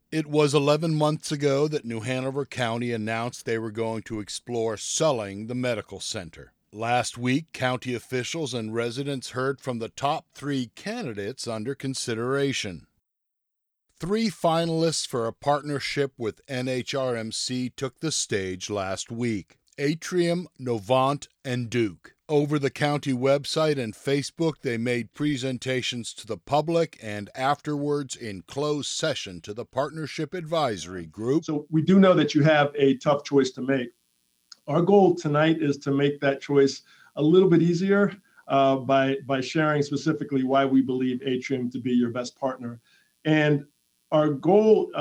It was 11 months ago that New Hanover County announced they were going to explore selling the medical center. Last week, county officials and residents heard from the top 3 candidates under consideration. 3 finalists for a partnership with NHRMC took the stage last week: Atrium, Novant, and Duke. Over the county website and Facebook, they made presentations to the public and afterwards in closed session to the Partnership Advisory Group. So we do know that you have a tough choice to make. Our goal tonight is to make that choice a little bit easier by sharing specifically why we believe Atrium to be your best partner. And our goal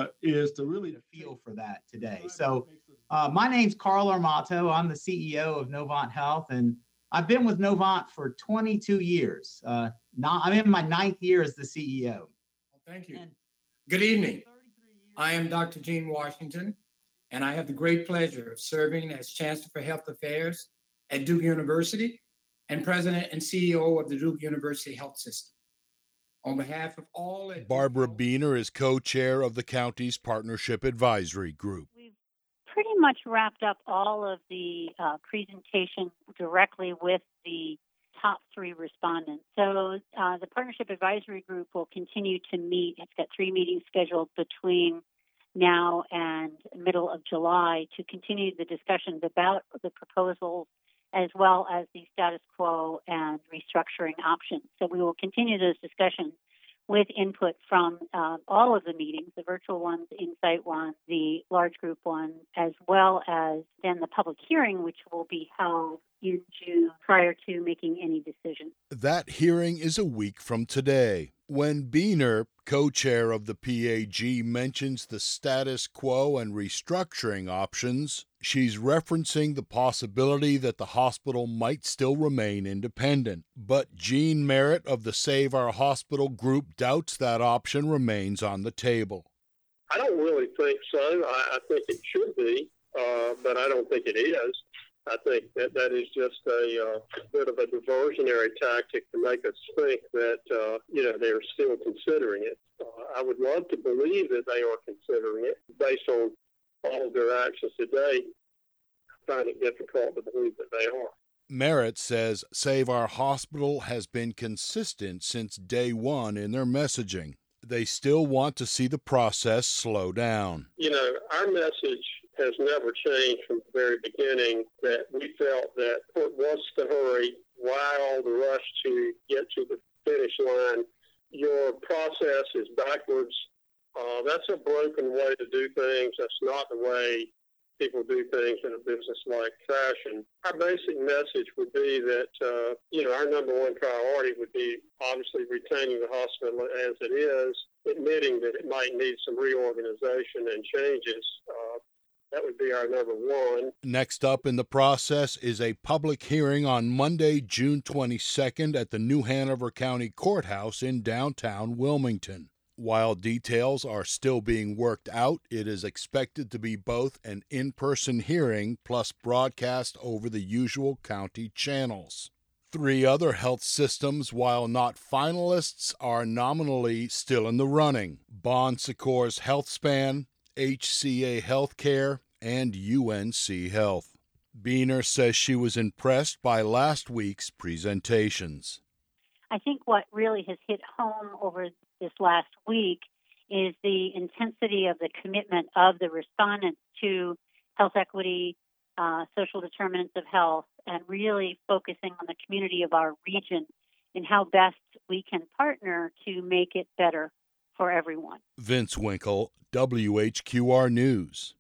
is to really feel for that today. So my name's Carl Armato. I'm the CEO of Novant Health, and I've been with Novant for 22 years. I'm in my 9th year as the CEO. Thank you. Good evening. I am Dr. Gene Washington, and I have the great pleasure of serving as Chancellor for Health Affairs at Duke University and President and CEO of the Duke University Health System. On behalf of all... Barbara Beener is co-chair of the county's Partnership Advisory Group. We've pretty much wrapped up all of the presentation directly with the top 3 respondents. So the Partnership Advisory Group will continue to meet. It's got 3 meetings scheduled between now and middle of July to continue the discussions about the proposals as well as the status quo and restructuring options. So we will continue those discussions with input from all of the meetings, the virtual ones, the Insight one, the large group one, as well as then the public hearing, which will be held in June prior to making any decision. That hearing is a week from today. When Beener, co-chair of the PAG, mentions the status quo and restructuring options, she's referencing the possibility that the hospital might still remain independent. But Gene Merritt of the Save Our Hospital group doubts that option remains on the table. I don't really think so. I think it should be, but I don't think it is. I think that is just a bit of a diversionary tactic to make us think that, they're still considering it. I would love to believe that they are considering it based on all of their actions to date. I find it difficult to believe that they are. Merritt says Save Our Hospital has been consistent since day one in their messaging. They still want to see the process slow down. Our message has never changed from the very beginning, that we felt that what's the hurry? Why all the rush to get to the finish line? Your process is backwards. That's a broken way to do things. That's not the way people do things in a business-like fashion. Our basic message would be that, our number one priority would be obviously retaining the hospital as it is, admitting that it might need some reorganization and changes. That would be our number one. Next up in the process is a public hearing on Monday, June 22nd at the New Hanover County Courthouse in downtown Wilmington. While details are still being worked out, it is expected to be both an in-person hearing plus broadcast over the usual county channels. 3 other health systems, while not finalists, are nominally still in the running: Bon Secours HealthSpan, HCA Healthcare, and UNC Health. Beener says she was impressed by last week's presentations. I think what really has hit home over this last week is the intensity of the commitment of the respondents to health equity, social determinants of health, and really focusing on the community of our region and how best we can partner to make it better for everyone. Vince Winkle, WHQR News.